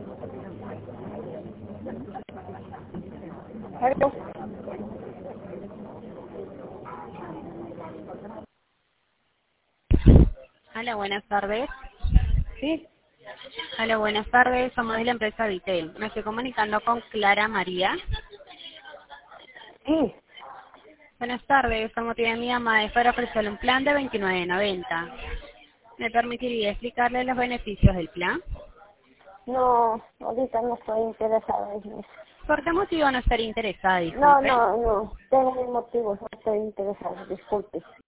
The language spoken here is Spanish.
Aló. Hola, buenas tardes. Sí, Hola, buenas tardes. Somos de la empresa Vitel. Me estoy comunicando con Clara María. sí. Buenas tardes. Como tiene mi llamada es para ofrecerle un plan de 29.90. ¿Me permitiría explicarle los beneficios del plan? No, ahorita no estoy interesada en eso. ¿Por qué motivo no estaría interesada? No, Disculpe. no, no. Tengo mis motivos, no estoy interesada. Disculpe.